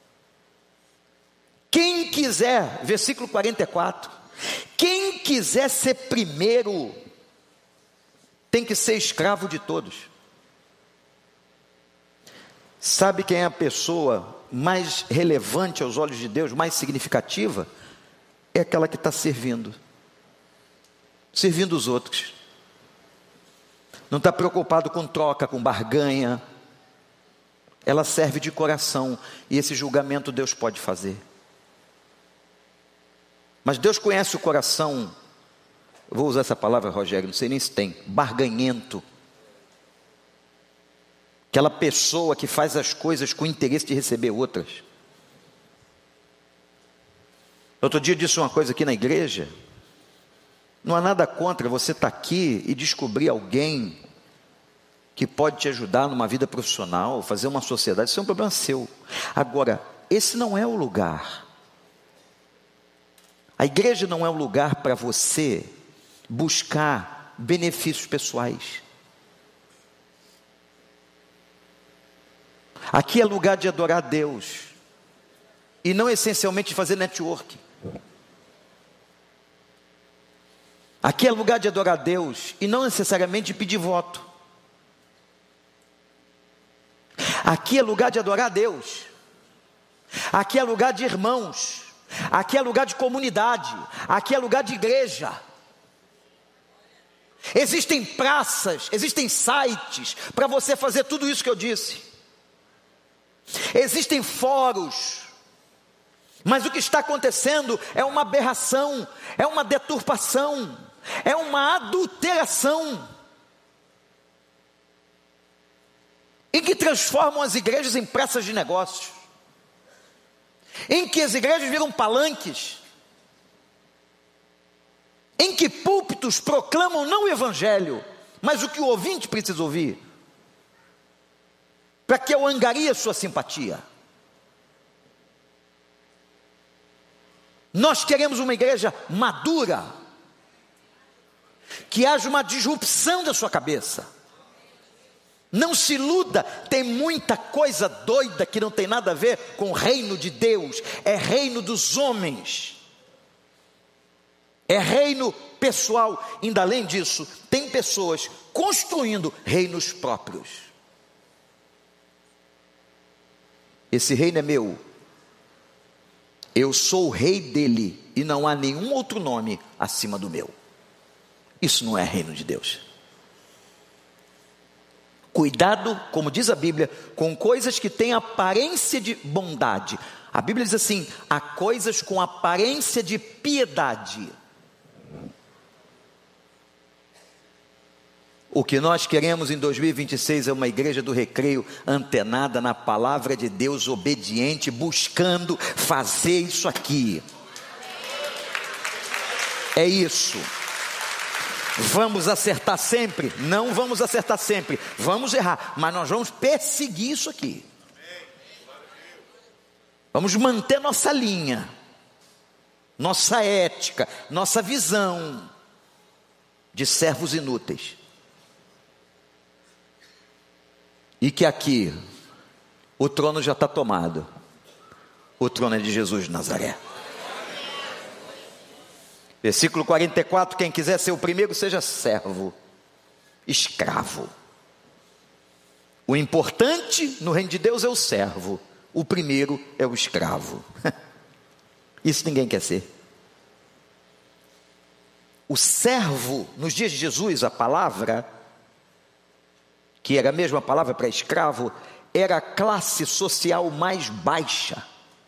Quem quiser, versículo 44, quem quiser ser primeiro, tem que ser escravo de todos. Sabe quem é a pessoa mais relevante aos olhos de Deus, mais significativa? É aquela que está servindo os outros. Não está preocupado com troca, com barganha. Ela serve de coração, e esse julgamento Deus pode fazer. Mas Deus conhece o coração, vou usar essa palavra, Rogério, não sei nem se tem, barganhento. Aquela pessoa que faz as coisas com o interesse de receber outras. Outro dia eu disse uma coisa aqui na igreja. Não há nada contra você estar aqui e descobrir alguém que pode te ajudar numa vida profissional, fazer uma sociedade. Isso é um problema seu. Agora, esse não é o lugar. A igreja não é um lugar para você buscar benefícios pessoais. Aqui é lugar de adorar a Deus, e não essencialmente de fazer network. Aqui é lugar de adorar a Deus, e não necessariamente de pedir voto. Aqui é lugar de adorar a Deus. Aqui é lugar de irmãos. Aqui é lugar de comunidade. Aqui é lugar de igreja. Existem praças, existem sites para você fazer tudo isso que eu disse. Existem fóruns. Mas o que está acontecendo é uma aberração, é uma deturpação, é uma adulteração, em que transformam as igrejas em praças de negócios, em que as igrejas viram palanques, em que púlpitos proclamam não o evangelho, mas o que o ouvinte precisa ouvir, para que eu angarie a sua simpatia. Nós queremos uma igreja madura, que haja uma disrupção da sua cabeça. Não se iluda, tem muita coisa doida que não tem nada a ver com o reino de Deus. É reino dos homens, é reino pessoal. Ainda além disso, tem pessoas construindo reinos próprios. Esse reino é meu, eu sou o rei dele, e não há nenhum outro nome acima do meu. Isso não é reino de Deus. Cuidado, como diz a Bíblia, com coisas que têm aparência de bondade. A Bíblia diz assim: há coisas com aparência de piedade. O que nós queremos em 2026 é uma igreja do recreio, antenada na palavra de Deus, obediente, buscando fazer isso aqui. É isso. Vamos acertar sempre? Não vamos acertar sempre. Vamos errar, mas nós vamos perseguir isso aqui. Vamos manter nossa linha, nossa ética, nossa visão de servos inúteis. E que aqui o trono já está tomado. O trono é de Jesus de Nazaré. Versículo 44, quem quiser ser o primeiro, seja servo, escravo. O importante no reino de Deus é o servo, o primeiro é o escravo. Isso ninguém quer ser. O servo, nos dias de Jesus, a palavra, que era a mesma palavra para escravo, era a classe social mais baixa.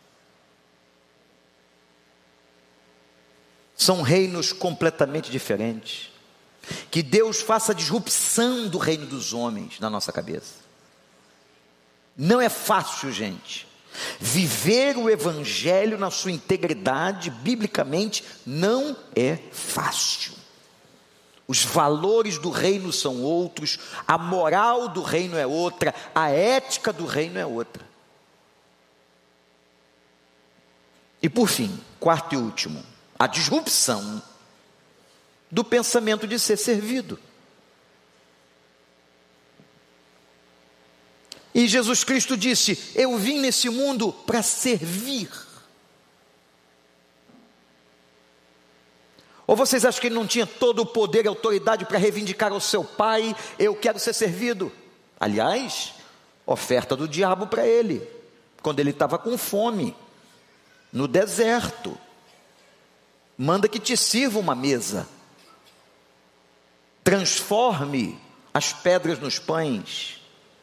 São reinos completamente diferentes. Que Deus faça a disrupção do reino dos homens na nossa cabeça. Não é fácil, gente. Viver o evangelho na sua integridade, biblicamente, não é fácil. Os valores do reino são outros, a moral do reino é outra, a ética do reino é outra. E por fim, quarto e último, a disrupção do pensamento de ser servido. E Jesus Cristo disse: eu vim nesse mundo para servir. Ou vocês acham que ele não tinha todo o poder e autoridade para reivindicar ao seu pai: eu quero ser servido? Aliás, oferta do diabo para ele, quando ele estava com fome, no deserto: manda que te sirva uma mesa, transforme as pedras nos pães.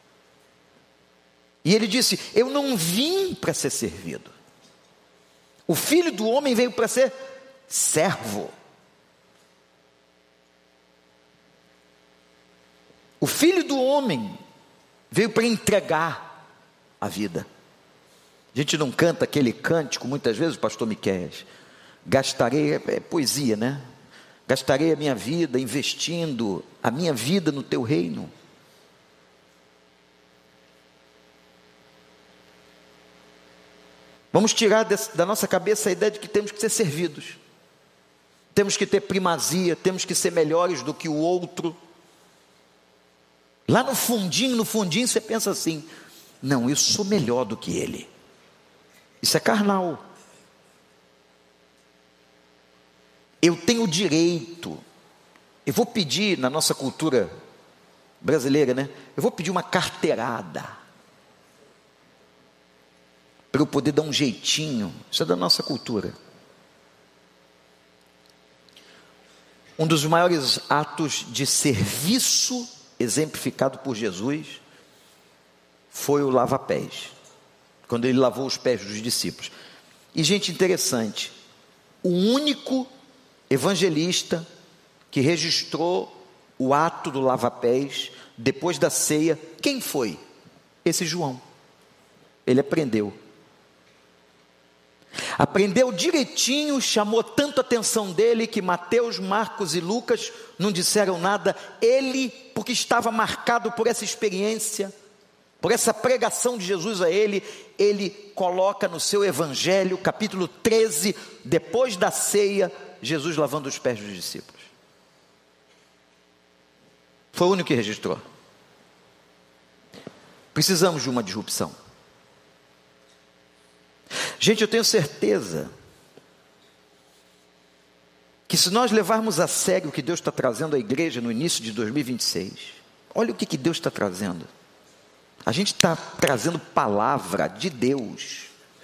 E ele disse: eu não vim para ser servido. O Filho do Homem veio para ser servo. O Filho do Homem veio para entregar a vida. A gente não canta aquele cântico, muitas vezes, pastor Miqueias: gastarei, é poesia, né? Gastarei a minha vida investindo a minha vida no teu reino. Vamos tirar da nossa cabeça a ideia de que temos que ser servidos, temos que ter primazia, temos que ser melhores do que o outro. Lá no fundinho você pensa assim: não, eu sou melhor do que ele. Isso é carnal. Eu tenho o direito. Eu vou pedir, na nossa cultura brasileira, né? Eu vou pedir uma carteirada, para eu poder dar um jeitinho. Isso é da nossa cultura. Um dos maiores atos de serviço exemplificado por Jesus foi o lava-pés, quando ele lavou os pés dos discípulos. E, gente, interessante, o único evangelista que registrou o ato do lava-pés depois da ceia, quem foi? Esse João. Ele aprendeu direitinho, chamou tanto a atenção dele que Mateus, Marcos e Lucas não disseram nada. Ele, porque estava marcado por essa experiência, por essa pregação de Jesus a ele coloca no seu evangelho, capítulo 13, depois da ceia, Jesus lavando os pés dos discípulos. Foi o único que registrou. Precisamos de uma disrupção. Gente, eu tenho certeza que se nós levarmos a sério o que Deus está trazendo à igreja no início de 2026, olha o que Deus está trazendo. A gente está trazendo palavra de Deus,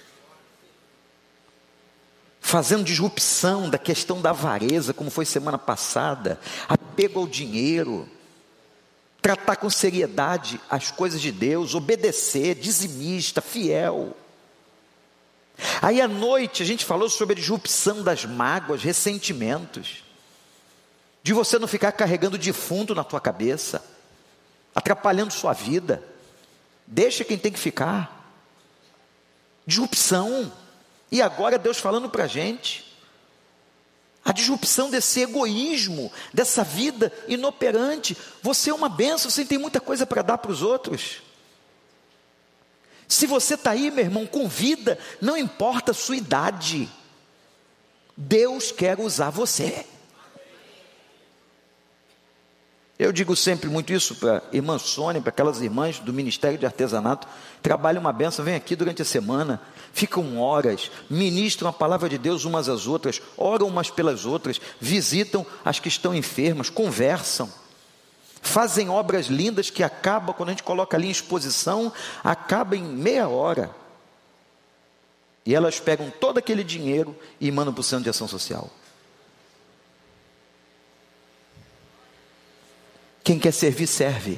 fazendo disrupção da questão da avareza, como foi semana passada, apego ao dinheiro, tratar com seriedade as coisas de Deus, obedecer, dizimista, fiel. Aí à noite a gente falou sobre a disrupção das mágoas, ressentimentos, de você não ficar carregando defunto na tua cabeça, atrapalhando sua vida. Deixa quem tem que ficar. Disrupção. E agora Deus falando para a gente, a disrupção desse egoísmo, dessa vida inoperante. Você é uma bênção, você tem muita coisa para dar para os outros. Se você está aí, meu irmão, com vida, não importa a sua idade, Deus quer usar você. Eu digo sempre muito isso para a irmã Sônia, para aquelas irmãs do Ministério de Artesanato, trabalham uma bênção, vem aqui durante a semana, ficam horas, ministram a palavra de Deus umas às outras, oram umas pelas outras, visitam as que estão enfermas, conversam, fazem obras lindas que acabam, quando a gente coloca ali em exposição, acaba em meia hora. E elas pegam todo aquele dinheiro e mandam para o Centro de Ação Social. Quem quer servir, serve.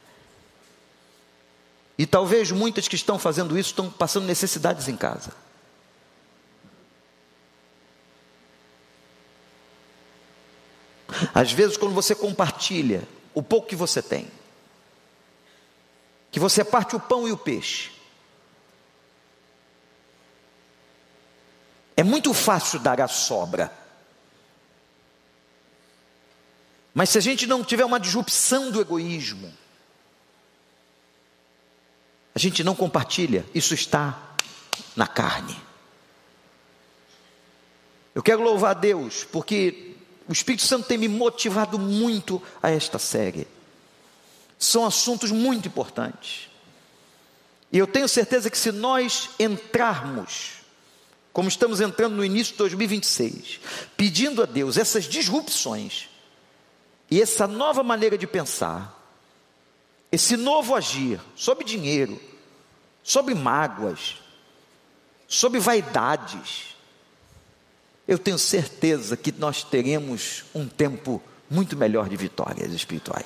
E talvez muitas que estão fazendo isso estão passando necessidades em casa. Às vezes, quando você compartilha o pouco que você tem, que você parte o pão e o peixe, é muito fácil dar a sobra. Mas se a gente não tiver uma disrupção do egoísmo, a gente não compartilha, isso está na carne. Eu quero louvar a Deus, porque o Espírito Santo tem me motivado muito a esta série. São assuntos muito importantes. E eu tenho certeza que se nós entrarmos, como estamos entrando no início de 2026, pedindo a Deus essas disrupções, e essa nova maneira de pensar, esse novo agir, sobre dinheiro, sobre mágoas, sobre vaidades, eu tenho certeza que nós teremos um tempo muito melhor de vitórias espirituais.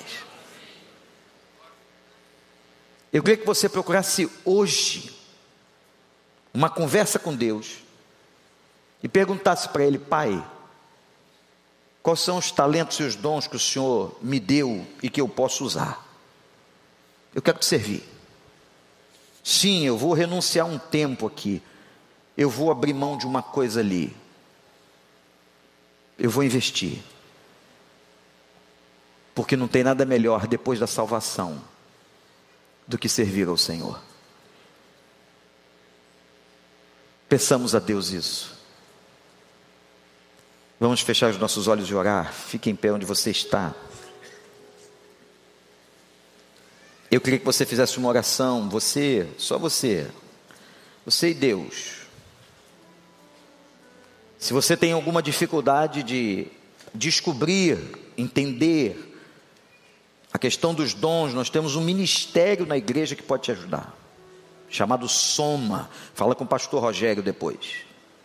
Eu queria que você procurasse hoje uma conversa com Deus e perguntasse para Ele: Pai, quais são os talentos e os dons que o Senhor me deu e que eu posso usar? Eu quero te servir. Sim, eu vou renunciar um tempo aqui. Eu vou abrir mão de uma coisa ali. Eu vou investir. Porque não tem nada melhor depois da salvação do que servir ao Senhor. Peçamos a Deus isso. Vamos fechar os nossos olhos e orar. Fique em pé onde você está. Eu queria que você fizesse uma oração, só você e Deus. Se você tem alguma dificuldade de descobrir, entender a questão dos dons, nós temos um ministério na igreja que pode te ajudar, chamado Soma. Fala com o pastor Rogério depois.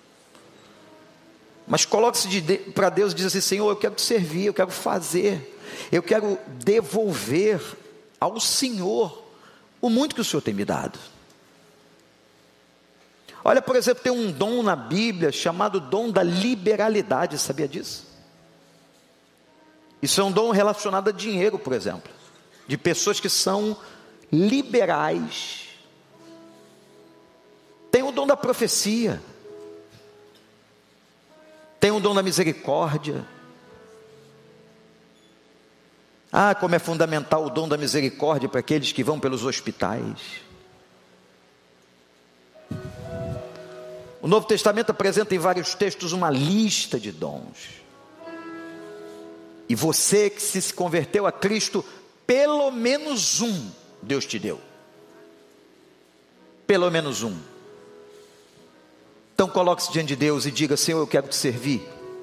Mas coloque-se para Deus e diz assim: Senhor, eu quero te servir, eu quero fazer, eu quero devolver ao Senhor o muito que o Senhor tem me dado. Olha, por exemplo, tem um dom na Bíblia chamado dom da liberalidade, sabia disso? Isso é um dom relacionado a dinheiro, por exemplo, de pessoas que são liberais. Tem o dom da profecia, tem o dom da misericórdia. Como é fundamental o dom da misericórdia para aqueles que vão pelos hospitais. O Novo Testamento apresenta em vários textos uma lista de dons. E você que se converteu a Cristo, pelo menos um Deus te deu. Pelo menos um. Então coloque-se diante de Deus e diga: Senhor, eu quero te servir.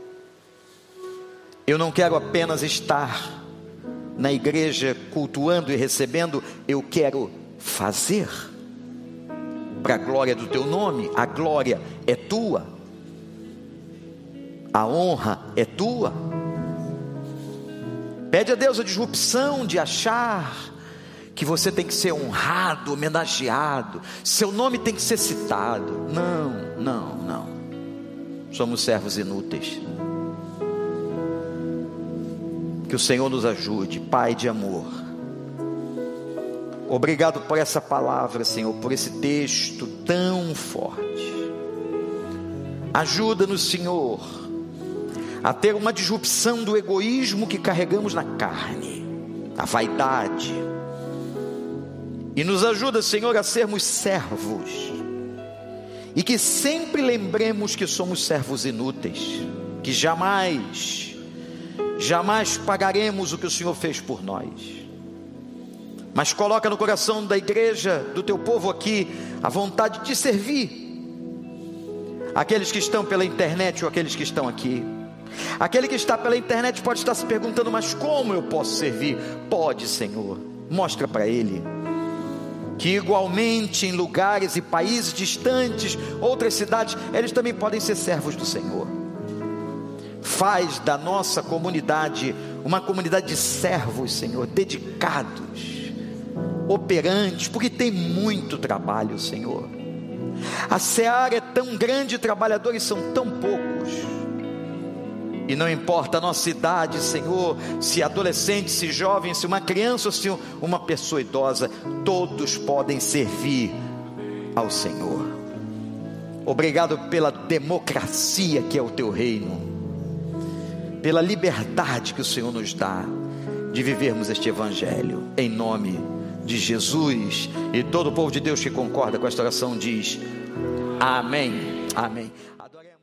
Eu não quero apenas estar na igreja cultuando e recebendo, eu quero fazer para a glória do teu nome. A glória é tua, a honra é tua. Pede a Deus a disrupção de achar que você tem que ser honrado, homenageado, seu nome tem que ser citado. Não. Somos servos inúteis. Que o Senhor nos ajude, Pai de amor. Obrigado por essa palavra, Senhor, por esse texto tão forte. Ajuda-nos, Senhor, a ter uma disrupção do egoísmo que carregamos na carne, a vaidade. E nos ajuda, Senhor, a sermos servos. E que sempre lembremos que somos servos inúteis, que jamais pagaremos o que o Senhor fez por nós. Mas coloca no coração da igreja, do teu povo aqui, a vontade de servir. Aqueles que estão pela internet ou aqueles que estão aqui. Aquele que está pela internet pode estar se perguntando: mas como eu posso servir? Pode, Senhor. Mostra para ele que igualmente em lugares e países distantes, outras cidades, eles também podem ser servos do Senhor. Faz da nossa comunidade uma comunidade de servos, Senhor, dedicados, operantes, porque tem muito trabalho, Senhor. A seara é tão grande, trabalhadores são tão poucos. E não importa a nossa idade, Senhor, se adolescente, se jovem, se uma criança ou se uma pessoa idosa, todos podem servir ao Senhor. Obrigado pela democracia que é o teu reino, pela liberdade que o Senhor nos dá de vivermos este evangelho, em nome de Jesus. E todo o povo de Deus que concorda com esta oração diz: amém, amém. Adoremos.